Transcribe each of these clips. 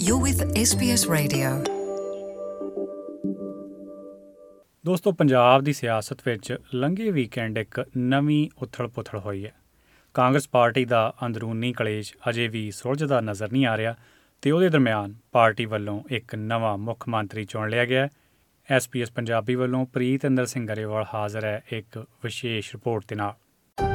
You're with SBS Radio. ਦੋਸਤੋ, ਪੰਜਾਬ ਦੀ ਸਿਆਸਤ ਵਿੱਚ ਲੰਘੇ ਵੀਕਐਂਡ ਇੱਕ ਨਵੀਂ ਉਥਲ-ਪੁਥਲ ਹੋਈ ਹੈ। ਕਾਂਗਰਸ ਪਾਰਟੀ ਦਾ ਅੰਦਰੂਨੀ ਕਲੇਸ਼ ਅਜੇ ਵੀ ਸੁਲਝਦਾ ਨਜ਼ਰ ਨਹੀਂ ਆ ਰਿਹਾ ਅਤੇ ਉਹਦੇ ਦਰਮਿਆਨ ਪਾਰਟੀ ਵੱਲੋਂ ਇੱਕ ਨਵਾਂ ਮੁੱਖ ਮੰਤਰੀ ਚੁਣ ਲਿਆ ਗਿਆ ਹੈ। SBS ਪੰਜਾਬੀ ਵੱਲੋਂ ਪ੍ਰੀਤ ਇੰਦਰ ਸਿੰਘ ਗਰੇਵਾਲ ਹਾਜ਼ਰ ਹੈ ਇੱਕ ਵਿਸ਼ੇਸ਼ ਰਿਪੋਰਟ ਦੇ ਨਾਲ।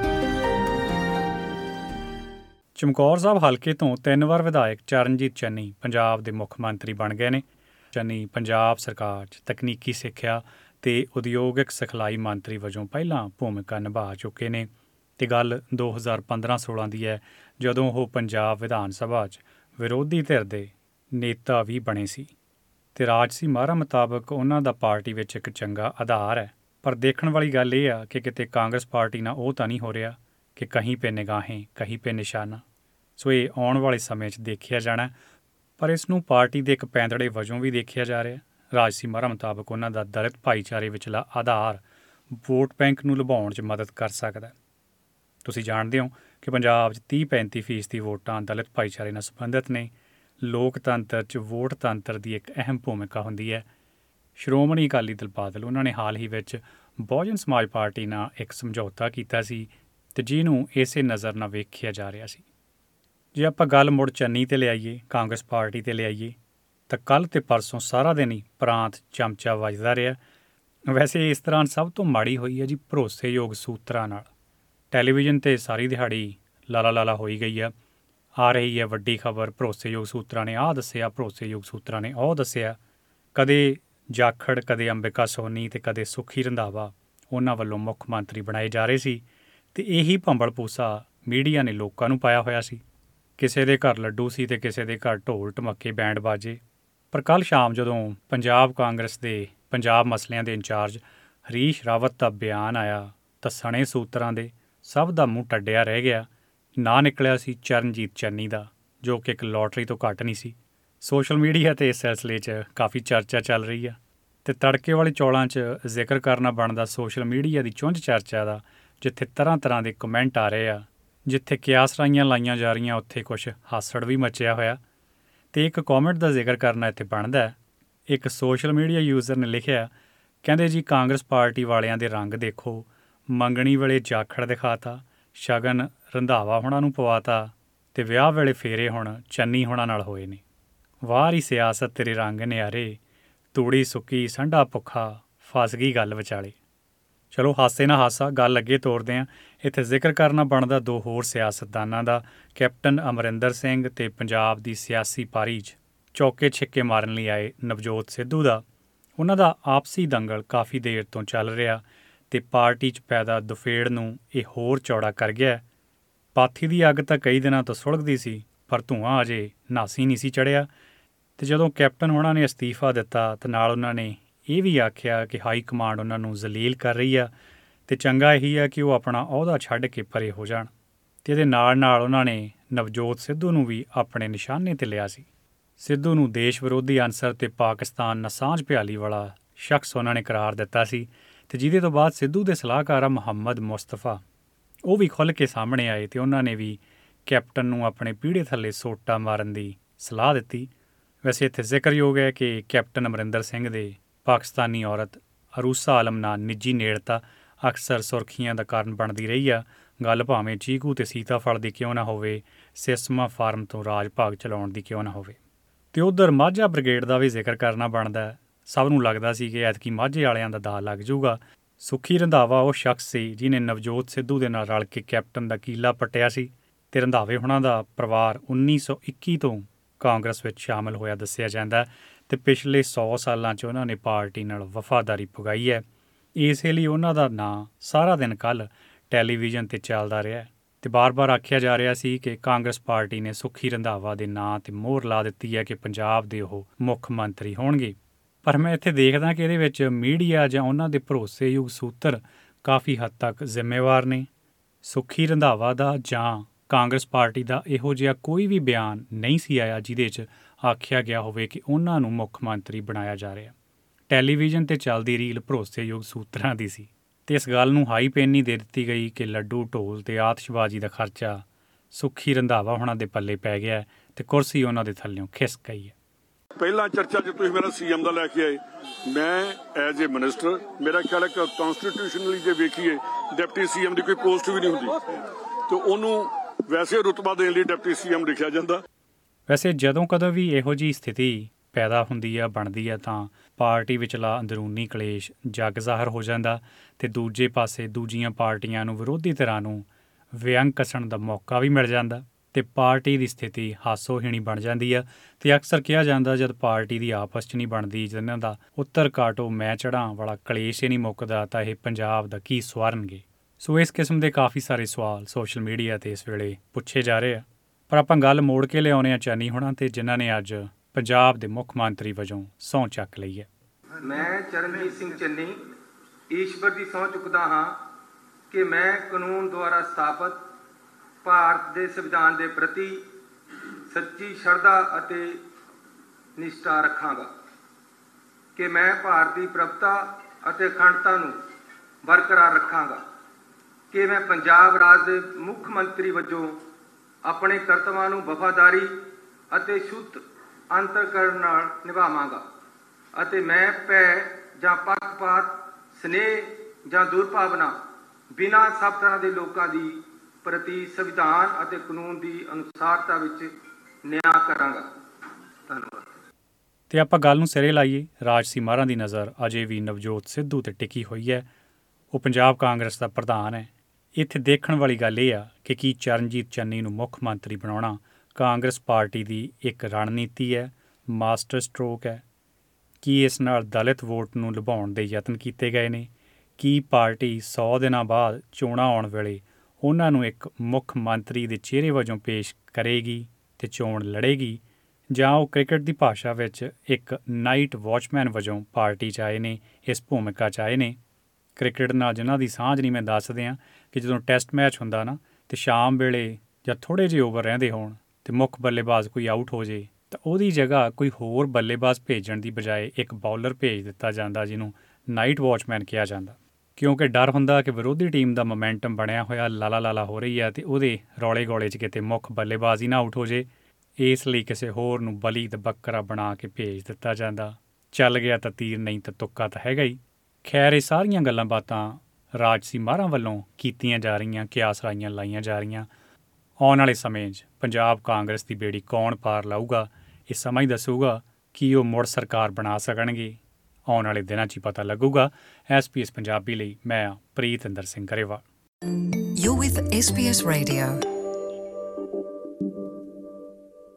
ਚਮਕੌਰ ਸਾਹਿਬ ਹਲਕੇ ਤੋਂ 3 ਵਾਰ ਵਿਧਾਇਕ ਚਰਨਜੀਤ ਚੰਨੀ ਪੰਜਾਬ ਦੇ ਮੁੱਖ ਮੰਤਰੀ ਬਣ ਗਏ ਨੇ। ਚੰਨੀ ਪੰਜਾਬ ਸਰਕਾਰ 'ਚ ਤਕਨੀਕੀ ਸਿੱਖਿਆ ਅਤੇ ਉਦਯੋਗਿਕ ਸਿਖਲਾਈ ਮੰਤਰੀ ਵਜੋਂ ਪਹਿਲਾਂ ਭੂਮਿਕਾ ਨਿਭਾ ਚੁੱਕੇ ਨੇ ਅਤੇ ਗੱਲ 2015-16 ਦੀ ਹੈ, ਜਦੋਂ ਉਹ ਪੰਜਾਬ ਵਿਧਾਨ ਸਭਾ 'ਚ ਵਿਰੋਧੀ ਧਿਰ ਦੇ ਨੇਤਾ ਵੀ ਬਣੇ ਸੀ ਅਤੇ ਰਾਜਸੀ ਮਾਹਰਾਂ ਮੁਤਾਬਕ ਉਹਨਾਂ ਦਾ ਪਾਰਟੀ ਵਿੱਚ ਇੱਕ ਚੰਗਾ ਆਧਾਰ ਹੈ। ਪਰ ਦੇਖਣ ਵਾਲੀ ਗੱਲ ਇਹ ਆ ਕਿ ਕਿਤੇ ਕਾਂਗਰਸ ਪਾਰਟੀ ਨਾਲ ਉਹ ਤਾਂ ਨਹੀਂ ਹੋ ਰਿਹਾ ਕਿ ਕਹੀਂ ਪੇ ਨਿਗਾਹੇਂ ਕਹੀਂ ਪੇ ਨਿਸ਼ਾਨਾ। ਸੋ ਇਹ ਆਉਣ ਵਾਲੇ ਸਮੇਂ 'ਚ ਦੇਖਿਆ ਜਾਣਾ, ਪਰ ਇਸ ਨੂੰ ਪਾਰਟੀ ਦੇ ਇੱਕ ਪੈਂਤੜੇ ਵਜੋਂ ਵੀ ਦੇਖਿਆ ਜਾ ਰਿਹਾ। ਰਾਜਸੀ ਮਾਹਰਾਂ ਮੁਤਾਬਕ ਉਹਨਾਂ ਦਾ ਦਲਿਤ ਭਾਈਚਾਰੇ ਵਿਚਲਾ ਆਧਾਰ ਵੋਟ ਬੈਂਕ ਨੂੰ ਲੁਭਾਉਣ 'ਚ ਮਦਦ ਕਰ ਸਕਦਾ। ਤੁਸੀਂ ਜਾਣਦੇ ਹੋ ਕਿ ਪੰਜਾਬ 'ਚ 30-35% ਵੋਟਾਂ ਦਲਿਤ ਭਾਈਚਾਰੇ ਨਾਲ ਸੰਬੰਧਿਤ ਨੇ। ਲੋਕਤੰਤਰ 'ਚ ਵੋਟ ਤੰਤਰ ਦੀ ਇੱਕ ਅਹਿਮ ਭੂਮਿਕਾ ਹੁੰਦੀ ਹੈ। ਸ਼੍ਰੋਮਣੀ ਅਕਾਲੀ ਦਲ ਬਾਦਲ ਉਹਨਾਂ ਨੇ ਹਾਲ ਹੀ ਵਿੱਚ ਬਹੁਜਨ ਸਮਾਜ ਪਾਰਟੀ ਨਾਲ ਇੱਕ ਸਮਝੌਤਾ ਕੀਤਾ ਸੀ ਅਤੇ ਜਿਹਨੂੰ ਇਸੇ ਨਜ਼ਰ ਨਾਲ ਵੇਖਿਆ ਜਾ ਰਿਹਾ ਸੀ। ਜੇ ਆਪਾਂ ਗੱਲ ਮੁੜ ਚੰਨੀ 'ਤੇ ਲਿਆਈਏ, ਕਾਂਗਰਸ ਪਾਰਟੀ 'ਤੇ ਲਿਆਈਏ, ਤਾਂ ਕੱਲ੍ਹ ਅਤੇ ਪਰਸੋਂ ਸਾਰਾ ਦਿਨ ਹੀ ਪ੍ਰਾਂਤ ਚਮਚਾ ਵੱਜਦਾ ਰਿਹਾ। ਵੈਸੇ ਇਸ ਦੌਰਾਨ ਸਭ ਤੋਂ ਮਾੜੀ ਹੋਈ ਹੈ ਜੀ ਭਰੋਸੇਯੋਗ ਸੂਤਰਾਂ ਨਾਲ। ਟੈਲੀਵਿਜ਼ਨ 'ਤੇ ਸਾਰੀ ਦਿਹਾੜੀ ਲਾਲਾ ਹੋਈ ਗਈ ਆ ਰਹੀ ਹੈ ਵੱਡੀ ਖਬਰ। ਭਰੋਸੇਯੋਗ ਸੂਤਰਾਂ ਨੇ ਆਹ ਦੱਸਿਆ, ਭਰੋਸੇਯੋਗ ਸੂਤਰਾਂ ਨੇ ਉਹ ਦੱਸਿਆ। ਕਦੇ ਜਾਖੜ, ਕਦੇ ਅੰਬਿਕਾ ਸੋਨੀ ਅਤੇ ਕਦੇ ਸੁਖੀ ਰੰਧਾਵਾ ਉਹਨਾਂ ਵੱਲੋਂ ਮੁੱਖ ਮੰਤਰੀ ਬਣਾਏ ਜਾ ਰਹੇ ਸੀ ਅਤੇ ਇਹੀ ਭੰਬਲ ਭੂਸਾ ਮੀਡੀਆ ਨੇ ਲੋਕਾਂ ਨੂੰ ਪਾਇਆ ਹੋਇਆ ਸੀ। ਕਿਸੇ ਦੇ ਘਰ ਲੱਡੂ ਸੀ ਅਤੇ ਕਿਸੇ ਦੇ ਘਰ ਢੋਲ ਢਮੱਕੇ ਬੈਂਡ ਬਾਜੇ। ਪਰ ਕੱਲ੍ਹ ਸ਼ਾਮ ਜਦੋਂ ਪੰਜਾਬ ਕਾਂਗਰਸ ਦੇ ਪੰਜਾਬ ਮਸਲਿਆਂ ਦੇ ਇੰਚਾਰਜ ਹਰੀਸ਼ ਰਾਵਤ ਦਾ ਬਿਆਨ ਆਇਆ ਤਾਂ ਸਣੇ ਸੂਤਰਾਂ ਦੇ ਸਭ ਦਾ ਮੂੰਹ ਟੱਡਿਆ ਰਹਿ ਗਿਆ। ਨਾਂ ਨਿਕਲਿਆ ਸੀ ਚਰਨਜੀਤ ਚੰਨੀ ਦਾ, ਜੋ ਕਿ ਇੱਕ ਲੋਟਰੀ ਤੋਂ ਘੱਟ ਨਹੀਂ ਸੀ। ਸੋਸ਼ਲ ਮੀਡੀਆ 'ਤੇ ਇਸ ਸਿਲਸਿਲੇ 'ਚ ਕਾਫੀ ਚਰਚਾ ਚੱਲ ਰਹੀ ਆ ਅਤੇ ਤੜਕੇ ਵਾਲੇ ਚੌਲਾਂ 'ਚ ਜ਼ਿਕਰ ਕਰਨਾ ਬਣਦਾ ਸੋਸ਼ਲ ਮੀਡੀਆ ਦੀ ਚੁੰਝ ਚਰਚਾ ਦਾ, ਜਿੱਥੇ ਤਰ੍ਹਾਂ ਦੇ ਕਮੈਂਟ ਆ ਰਹੇ ਆ। ਜਿੱਥੇ ਕਿਆਸਰਾਈਆਂ ਲਾਈਆਂ ਜਾ ਰਹੀਆਂ, ਉੱਥੇ ਕੁਛ ਹਾਸੜ ਵੀ ਮਚਿਆ ਹੋਇਆ ਅਤੇ ਇੱਕ ਕੌਮੈਂਟ ਦਾ ਜ਼ਿਕਰ ਕਰਨਾ ਇੱਥੇ ਬਣਦਾ। ਇੱਕ ਸੋਸ਼ਲ ਮੀਡੀਆ ਯੂਜ਼ਰ ਨੇ ਲਿਖਿਆ, ਕਹਿੰਦੇ ਜੀ ਕਾਂਗਰਸ ਪਾਰਟੀ ਵਾਲਿਆਂ ਦੇ ਰੰਗ ਦੇਖੋ, ਮੰਗਣੀ ਵੇਲੇ ਜਾਖੜ ਦਿਖਾਤਾ, ਸ਼ਗਨ ਰੰਧਾਵਾ ਹੋਣਾ ਨੂੰ ਪਵਾਤਾ ਅਤੇ ਵਿਆਹ ਵੇਲੇ ਫੇਰੇ ਹੁਣ ਚੰਨੀ ਹੋਣਾ ਨਾਲ ਹੋਏ ਨੇ। ਵਾਹ ਸਿਆਸਤ ਤੇਰੇ ਰੰਗ ਨਿਆਰੇ, ਤੂੜੀ ਸੁੱਕੀ ਸੰਢਾ ਭੁੱਖਾ, ਫਸ ਗਈ ਗੱਲ ਵਿਚਾਲੇ। ਚਲੋ ਹਾਸੇ ਨਾ ਹਾਸਾ, ਗੱਲ ਅੱਗੇ ਤੋਰਦੇ ਹਾਂ। ਇੱਥੇ ਜ਼ਿਕਰ ਕਰਨਾ ਬਣਦਾ ਦੋ ਹੋਰ ਸਿਆਸਤਦਾਨਾਂ ਦਾ, ਕੈਪਟਨ ਅਮਰਿੰਦਰ ਸਿੰਘ ਅਤੇ ਪੰਜਾਬ ਦੀ ਸਿਆਸੀ ਪਾਰੀ 'ਚ ਚੌਕੇ ਛਿੱਕੇ ਮਾਰਨ ਲਈ ਆਏ ਨਵਜੋਤ ਸਿੱਧੂ ਦਾ। ਉਹਨਾਂ ਦਾ ਆਪਸੀ ਦੰਗਲ ਕਾਫੀ ਦੇਰ ਤੋਂ ਚੱਲ ਰਿਹਾ ਅਤੇ ਪਾਰਟੀ 'ਚ ਪੈਦਾ ਦੁਫੇੜ ਨੂੰ ਇਹ ਹੋਰ ਚੌੜਾ ਕਰ ਗਿਆ। ਪਾਥੀ ਦੀ ਅੱਗ ਤਾਂ ਕਈ ਦਿਨਾਂ ਤੋਂ ਸੁਲਗਦੀ ਸੀ, ਪਰ ਧੂੰਆਂ ਅਜੇ ਨਾਸੀ ਨਹੀਂ ਸੀ ਚੜ੍ਹਿਆ ਅਤੇ ਜਦੋਂ ਕੈਪਟਨ ਹੋਣਾ ਨੇ ਅਸਤੀਫਾ ਦਿੱਤਾ ਤਾਂ ਨਾਲ ਉਹਨਾਂ ਨੇ ਇਹ ਵੀ ਆਖਿਆ ਕਿ ਹਾਈ ਕਮਾਂਡ ਉਹਨਾਂ ਨੂੰ ਜ਼ਲੀਲ ਕਰ ਰਹੀ ਆ ਅਤੇ ਚੰਗਾ ਇਹੀ ਆ ਕਿ ਉਹ ਆਪਣਾ ਅਹੁਦਾ ਛੱਡ ਕੇ ਪਰੇ ਹੋ ਜਾਣ। ਅਤੇ ਇਹਦੇ ਨਾਲ ਉਹਨਾਂ ਨੇ ਨਵਜੋਤ ਸਿੱਧੂ ਨੂੰ ਵੀ ਆਪਣੇ ਨਿਸ਼ਾਨੇ 'ਤੇ ਲਿਆ ਸੀ। ਸਿੱਧੂ ਨੂੰ ਦੇਸ਼ ਵਿਰੋਧੀ ਅਨਸਰ ਅਤੇ ਪਾਕਿਸਤਾਨ ਨਾਲ ਸਾਂਝ ਭਿਆਲੀ ਵਾਲਾ ਸ਼ਖਸ ਉਹਨਾਂ ਨੇ ਕਰਾਰ ਦਿੱਤਾ ਸੀ ਅਤੇ ਜਿਹਦੇ ਤੋਂ ਬਾਅਦ ਸਿੱਧੂ ਦੇ ਸਲਾਹਕਾਰ ਆ ਮੁਹੰਮਦ ਮੁਸਤਫਾ, ਉਹ ਵੀ ਖੁੱਲ੍ਹ ਕੇ ਸਾਹਮਣੇ ਆਏ ਅਤੇ ਉਹਨਾਂ ਨੇ ਵੀ ਕੈਪਟਨ ਨੂੰ ਆਪਣੇ ਪੀੜ੍ਹੇ ਥੱਲੇ ਸੋਟਾ ਮਾਰਨ ਦੀ ਸਲਾਹ ਦਿੱਤੀ। ਵੈਸੇ ਇੱਥੇ ਜ਼ਿਕਰਯੋਗ ਹੈ ਕਿ ਕੈਪਟਨ ਅਮਰਿੰਦਰ ਸਿੰਘ ਦੇ ਪਾਕਿਸਤਾਨੀ ਔਰਤ ਅਰੂਸਾ ਆਲਮ ਨਾਲ ਨਿੱਜੀ ਨੇੜਤਾ ਅਕਸਰ ਸੁਰਖੀਆਂ ਦਾ ਕਾਰਨ ਬਣਦੀ ਰਹੀ ਆ। ਗੱਲ ਭਾਵੇਂ ਚੀਕੂ ਅਤੇ ਸੀਤਾਫਲ ਦੀ ਕਿਉਂ ਨਾ ਹੋਵੇ, ਸਿਸਮਾ ਫਾਰਮ ਤੋਂ ਰਾਜ ਭਾਗ ਚਲਾਉਣ ਦੀ ਕਿਉਂ ਨਾ ਹੋਵੇ। ਅਤੇ ਉੱਧਰ ਮਾਝਾ ਬ੍ਰਿਗੇਡ ਦਾ ਵੀ ਜ਼ਿਕਰ ਕਰਨਾ ਬਣਦਾ। ਸਭ ਨੂੰ ਲੱਗਦਾ ਸੀ ਕਿ ਐਤਕੀ ਮਾਝੇ ਵਾਲਿਆਂ ਦਾ ਦਾਅ ਲੱਗ ਜਾਊਗਾ। ਸੁਖੀ ਰੰਧਾਵਾ ਉਹ ਸ਼ਖਸ ਸੀ ਜਿਹਨੇ ਨਵਜੋਤ ਸਿੱਧੂ ਦੇ ਨਾਲ ਰਲ ਕੇ ਕੈਪਟਨ ਦਾ ਕੀਲਾ ਪੱਟਿਆ ਸੀ ਅਤੇ ਰੰਧਾਵੇ ਹੋਣਾ ਦਾ ਪਰਿਵਾਰ 1921 ਤੋਂ ਕਾਂਗਰਸ ਵਿੱਚ ਸ਼ਾਮਲ ਹੋਇਆ ਦੱਸਿਆ ਜਾਂਦਾ ਅਤੇ ਪਿਛਲੇ 100 ਸਾਲਾਂ 'ਚ ਉਹਨਾਂ ਨੇ ਪਾਰਟੀ ਨਾਲ ਵਫਾਦਾਰੀ ਪੁਗਾਈ ਹੈ। ਇਸੇ ਲਈ ਉਹਨਾਂ ਦਾ ਨਾਂ ਸਾਰਾ ਦਿਨ ਕੱਲ੍ਹ ਟੈਲੀਵਿਜ਼ਨ 'ਤੇ ਚੱਲਦਾ ਰਿਹਾ ਅਤੇ ਬਾਰ-ਬਾਰ ਆਖਿਆ ਜਾ ਰਿਹਾ ਸੀ ਕਿ ਕਾਂਗਰਸ ਪਾਰਟੀ ਨੇ ਸੁਖੀ ਰੰਧਾਵਾ ਦੇ ਨਾਂ 'ਤੇ ਮੋਹਰ ਲਾ ਦਿੱਤੀ ਹੈ ਕਿ ਪੰਜਾਬ ਦੇ ਉਹ ਮੁੱਖ ਮੰਤਰੀ ਹੋਣਗੇ। ਪਰ ਮੈਂ ਇੱਥੇ ਦੇਖਦਾ ਕਿ ਇਹਦੇ ਵਿੱਚ ਮੀਡੀਆ ਜਾਂ ਉਹਨਾਂ ਦੇ ਭਰੋਸੇਯੋਗ ਸੂਤਰ ਕਾਫੀ ਹੱਦ ਤੱਕ ਜ਼ਿੰਮੇਵਾਰ ਨੇ। ਸੁਖੀ ਰੰਧਾਵਾ ਦਾ ਜਾਂ ਕਾਂਗਰਸ ਪਾਰਟੀ ਦਾ ਇਹੋ ਜਿਹਾ ਕੋਈ ਵੀ ਬਿਆਨ ਨਹੀਂ ਸੀ ਆਇਆ ਜਿਹਦੇ 'ਚ ਆਖਿਆ ਗਿਆ ਹੋਵੇ ਕਿ ਉਹਨਾਂ ਨੂੰ ਮੁੱਖ ਮੰਤਰੀ ਬਣਾਇਆ ਜਾ ਰਿਹਾ। ਟੈਲੀਵਿਜ਼ਨ 'ਤੇ ਚੱਲਦੀ ਰੀਲ ਭਰੋਸੇਯੋਗ ਸੂਤਰਾਂ ਦੀ ਸੀ ਅਤੇ ਇਸ ਗੱਲ ਨੂੰ ਹਾਈ ਪੈਨੀ ਦੇ ਦਿੱਤੀ ਗਈ ਕਿ ਲੱਡੂ ਢੋਲ ਅਤੇ ਆਤਿਸ਼ਬਾਜ਼ੀ ਦਾ ਖਰਚਾ ਸੁਖੀ ਰੰਧਾਵਾ ਹੋਣਾ ਦੇ ਪੱਲੇ ਪੈ ਗਿਆ ਅਤੇ ਕੁਰਸੀ ਉਹਨਾਂ ਦੇ ਥੱਲਿਓਂ ਖਿਸਕ ਗਈ ਹੈ। ਪਹਿਲਾਂ ਚਰਚਾ 'ਚ ਤੁਸੀਂ ਮੇਰਾ CM ਦਾ ਲੈ ਕੇ ਆਏ। ਮੈਂ ਐਜ਼ ਏ ਮਿਨਿਸਟਰ, ਮੇਰਾ ਖਿਆਲ ਹੈ ਕਿ ਕਨਸਟੀਟਿਊਸ਼ਨਲੀ ਜੇ ਵੇਖੀਏ ਡਿਪਟੀ CM ਦੀ ਕੋਈ ਪੋਸਟ ਵੀ ਨਹੀਂ ਹੁੰਦੀ ਤੇ ਉਹਨੂੰ ਵੈਸੇ ਰੁਤਬਾ ਦੇਣ ਲਈ ਡਿਪਟੀ CM ਲਿਖਿਆ ਜਾਂਦਾ। ਵੈਸੇ ਜਦੋਂ ਕਦੋਂ ਵੀ ਇਹੋ ਜਿਹੀ ਸਥਿਤੀ ਪੈਦਾ ਹੁੰਦੀ ਆ, ਬਣਦੀ ਆ, ਤਾਂ ਪਾਰਟੀ ਵਿਚਲਾ ਅੰਦਰੂਨੀ ਕਲੇਸ਼ ਜਗ ਜ਼ਾਹਰ ਹੋ ਜਾਂਦਾ ਤੇ ਦੂਜੇ ਪਾਸੇ ਦੂਜੀਆਂ ਪਾਰਟੀਆਂ ਨੂੰ, ਵਿਰੋਧੀ ਧਿਰਾਂ ਨੂੰ ਵਿਅੰਗ ਕੱਸਣ ਦਾ ਮੌਕਾ ਵੀ ਮਿਲ ਜਾਂਦਾ ਤੇ ਪਾਰਟੀ ਦੀ ਸਥਿਤੀ ਹਾਸੋਹੀਣੀ ਬਣ ਜਾਂਦੀ ਆ। ਤੇ ਅਕਸਰ ਕਿਹਾ ਜਾਂਦਾ ਜਦ ਪਾਰਟੀ ਦੀ ਆਪਸ 'ਚ ਨਹੀਂ ਬਣਦੀ, ਜਿਹਨਾਂ ਦਾ ਉੱਤਰ ਕਾਟੋ ਮੈਂ ਚੜ੍ਹਾਂ ਵਾਲਾ ਕਲੇਸ਼ ਹੀ ਨਹੀਂ ਮੁੱਕਦਾ, ਤਾਂ ਇਹ ਪੰਜਾਬ ਦਾ ਕੀ ਸਵਾਰਨਗੇ। ਸੋ ਇਸ ਕਿਸਮ ਦੇ ਕਾਫੀ ਸਾਰੇ ਸਵਾਲ ਸੋਸ਼ਲ ਮੀਡੀਆ 'ਤੇ ਇਸ ਵੇਲੇ ਪੁੱਛੇ ਜਾ ਰਹੇ ਆ। ਪਰ ਆਪਾਂ ਗੱਲ ਮੋੜ ਕੇ ਲਿਆਉਂਦੇ ਹਾਂ ਚੰਨੀ ਹੋਣਾ ਤੇ, ਜਿਨ੍ਹਾਂ ਨੇ ਅੱਜ ਪੰਜਾਬ ਦੇ ਮੁੱਖ ਮੰਤਰੀ ਵਜੋਂ ਸਹੁੰ ਚੱਕ ਲਈ ਹੈ। ਮੈਂ ਚਰਨਜੀਤ ਸਿੰਘ ਚੰਨੀ ਈਸ਼ਵਰ ਦੀ ਸਹੁੰ ਚੁੱਕਦਾ ਹਾਂ ਕਿ ਮੈਂ ਕਾਨੂੰਨ ਦੁਆਰਾ ਸਥਾਪਿਤ ਭਾਰਤ ਦੇ ਸੰਵਿਧਾਨ ਦੇ ਪ੍ਰਤੀ ਸੱਚੀ ਸ਼ਰਧਾ ਅਤੇ ਨਿਸ਼ਠਾ ਰੱਖਾਂਗਾ, ਕਿ ਮੈਂ ਭਾਰਤੀ ਪ੍ਰਭੁਤਾ ਅਤੇ ਅਖੰਡਤਾ ਨੂੰ ਬਰਕਰਾਰ ਰੱਖਾਂਗਾ, ਕਿ ਮੈਂ ਪੰਜਾਬ ਰਾਜ ਦੇ ਮੁੱਖ ਮੰਤਰੀ ਵਜੋਂ ਆਪਣੇ ਕਰਤੱਵਾਂ ਨੂੰ ਵਫਾਦਾਰੀ ਅਤੇ ਸ਼ੁੱਧ ਅੰਤਰਕਰਨ ਨਾਲ ਨਿਭਾਵਾਂਗਾ ਅਤੇ ਮੈਂ ਭੈ ਜਾਂ ਪੱਖਪਾਤ, ਸਨੇਹ ਜਾਂ ਦੁਰਭਾਵਨਾ ਬਿਨਾਂ ਸਭ ਤਰ੍ਹਾਂ ਦੇ ਲੋਕਾਂ ਦੀ ਪ੍ਰਤੀ ਸੰਵਿਧਾਨ ਅਤੇ ਕਾਨੂੰਨ ਦੀ ਅਨੁਸਾਰਤਾ ਵਿੱਚ ਨਿਆਂ ਕਰਾਂਗਾ। ਧੰਨਵਾਦ। ਤੇ ਆਪਾਂ ਗੱਲ ਨੂੰ ਸਿਰੇ ਲਾਈਏ। ਰਾਜਸੀ ਮਾਹਰਾਂ ਦੀ ਨਜ਼ਰ ਅਜੇ ਵੀ ਨਵਜੋਤ ਸਿੱਧੂ ਤੇ ਟਿਕੀ ਹੋਈ ਹੈ। ਉਹ ਪੰਜਾਬ ਕਾਂਗਰਸ ਦਾ ਪ੍ਰਧਾਨ ਹੈ। ਇੱਥੇ ਦੇਖਣ ਵਾਲੀ ਗੱਲ ਇਹ ਆ ਕਿ ਕੀ ਚਰਨਜੀਤ ਚੰਨੀ ਨੂੰ ਮੁੱਖ ਮੰਤਰੀ ਬਣਾਉਣਾ ਕਾਂਗਰਸ ਪਾਰਟੀ ਦੀ ਇੱਕ ਰਣਨੀਤੀ ਹੈ, ਮਾਸਟਰ ਸਟ੍ਰੋਕ ਹੈ? ਕੀ ਇਸ ਨਾਲ ਦਲਿਤ ਵੋਟ ਨੂੰ ਲੁਭਾਉਣ ਦੇ ਯਤਨ ਕੀਤੇ ਗਏ ਨੇ? ਕੀ ਪਾਰਟੀ 100 ਦਿਨਾਂ ਬਾਅਦ ਚੋਣਾਂ ਆਉਣ ਵੇਲੇ ਉਹਨਾਂ ਨੂੰ ਇੱਕ ਮੁੱਖ ਮੰਤਰੀ ਦੇ ਚਿਹਰੇ ਵਜੋਂ ਪੇਸ਼ ਕਰੇਗੀ ਤੇ ਚੋਣ ਲੜੇਗੀ, ਜਾਂ ਉਹ ਕ੍ਰਿਕਟ ਦੀ ਭਾਸ਼ਾ ਵਿੱਚ ਇੱਕ ਨਾਈਟ ਵਾਚਮੈਨ ਵਜੋਂ ਪਾਰਟੀ 'ਚ ਆਏ ਨੇ, ਇਸ ਭੂਮਿਕਾ 'ਚ ਆਏ ਨੇ? ਕ੍ਰਿਕਟ ਨਾਲ ਜਿਨ੍ਹਾਂ ਦੀ ਸਾਂਝ ਨਹੀਂ, ਮੈਂ ਦੱਸਦੇ ਹਾਂ ਕਿ ਜਦੋਂ ਟੈਸਟ ਮੈਚ ਹੁੰਦਾ ਨਾ ਅਤੇ ਸ਼ਾਮ ਵੇਲੇ ਜਾਂ ਥੋੜ੍ਹੇ ਜਿਹੇ ਓਵਰ ਰਹਿੰਦੇ ਹੋਣ ਅਤੇ ਮੁੱਖ ਬੱਲੇਬਾਜ਼ ਕੋਈ ਆਊਟ ਹੋ ਜੇ ਤਾਂ ਉਹਦੀ ਜਗ੍ਹਾ ਕੋਈ ਹੋਰ ਬੱਲੇਬਾਜ਼ ਭੇਜਣ ਦੀ ਬਜਾਏ ਇੱਕ ਬਾਊਲਰ ਭੇਜ ਦਿੱਤਾ ਜਾਂਦਾ, ਜਿਹਨੂੰ ਨਾਈਟ ਵਾਚਮੈਨ ਕਿਹਾ ਜਾਂਦਾ, ਕਿਉਂਕਿ ਡਰ ਹੁੰਦਾ ਕਿ ਵਿਰੋਧੀ ਟੀਮ ਦਾ ਮੋਮੈਂਟਮ ਬਣਿਆ ਹੋਇਆ ਲਾਲਾ ਹੋ ਰਹੀ ਹੈ ਅਤੇ ਉਹਦੇ ਰੌਲੇ ਗੋਲੇ 'ਚ ਕਿਤੇ ਮੁੱਖ ਬੱਲੇਬਾਜ਼ ਹੀ ਨਾ ਆਊਟ ਹੋ ਜੇ। ਇਸ ਲਈ ਕਿਸੇ ਹੋਰ ਨੂੰ ਬਲੀ ਦਾ ਬੱਕਰਾ ਬਣਾ ਕੇ ਭੇਜ ਦਿੱਤਾ ਜਾਂਦਾ। ਚੱਲ ਗਿਆ ਤਾਂ ਤੀਰ, ਨਹੀਂ ਤਾਂ ਤੁੱਕਾ ਤਾਂ ਹੈਗਾ ਹੀ। ਖੈਰ, ਇਹ ਸਾਰੀਆਂ ਗੱਲਾਂ ਬਾਤਾਂ ਰਾਜਸੀ ਮਾਹਰਾਂ ਵੱਲੋਂ ਕੀਤੀਆਂ ਜਾ ਰਹੀਆਂ, ਕਿਆਸਰਾਈਆਂ ਲਾਈਆਂ ਜਾ ਰਹੀਆਂ। ਆਉਣ ਵਾਲੇ ਸਮੇਂ 'ਚ ਪੰਜਾਬ ਕਾਂਗਰਸ ਦੀ ਬੇੜੀ ਕੌਣ ਪਾਰ ਲਾਊਗਾ, ਇਹ ਸਮਾਂ ਹੀ ਦੱਸੂਗਾ। ਕੀ ਉਹ ਮੁੜ ਸਰਕਾਰ ਬਣਾ ਸਕਣਗੇ? ਆਉਣ ਵਾਲੇ ਦਿਨਾਂ 'ਚ ਹੀ ਪਤਾ ਲੱਗੂਗਾ। SBS ਪੰਜਾਬੀ ਲਈ ਮੈਂ Pritinder Singh Grewal. You're with SBS Radio.